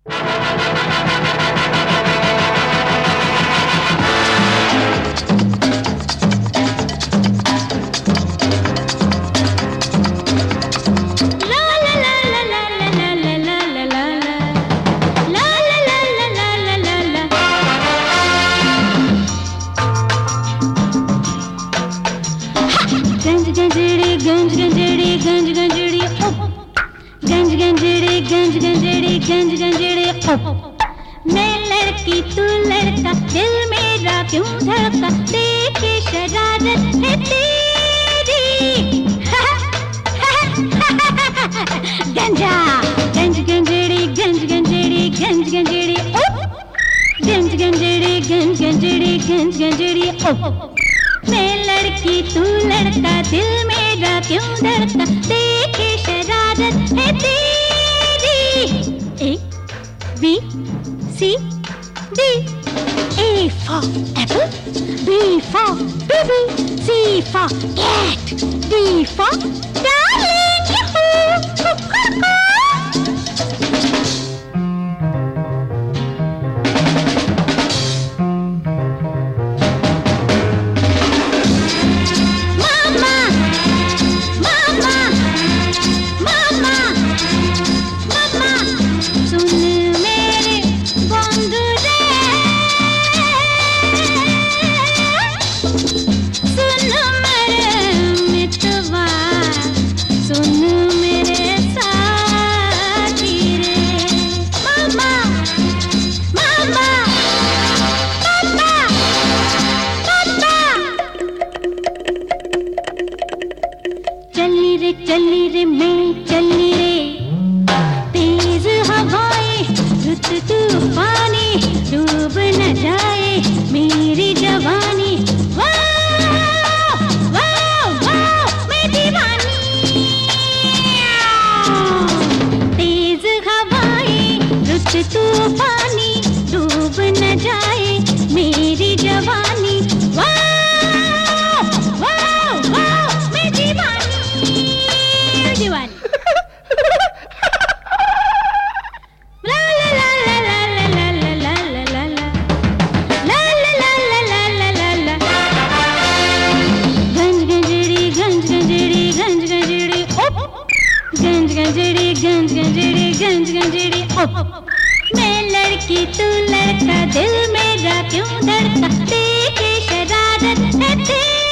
मैं लड़की तू लड़का, दिल मेरा क्यों धड़का, देखे शरारत है तेरी। गंजा गंज गंजड़ी गंज गंजड़ी गंज गंजड़ी गंज गंजड़ी गंज गंजड़ी गंज गंजड़ी। मैं लड़की तू लड़का, दिल मेरा क्यों धड़का, देखे शरारत है तेरी। A B C D, A for apple, B for baby, C for cat, D for darling. Mama, mama, mama, mama, सुन मेरे गोंगरे, सुन मेरे मितवा, सुन मेरे साथी रे। मामा मामा पापा पापा, चली रे मैं चली रे, तेज हवाएं रुत तूफानी, डूब न जाए मेरी जवानी। वाह वाह वाह मैं दीवानी। तेज हवाएं रुत तूफानी, डूब न जाए मेरी जवानी। वाह वाह वाह मैं दीवानी दीवानी। गंज गंजड़ी गंज गंजड़ी गंज गंजड़ी। मैं लड़की तू लड़का, दिल मेरा क्यों धड़का, देखे शरारत है तेरी।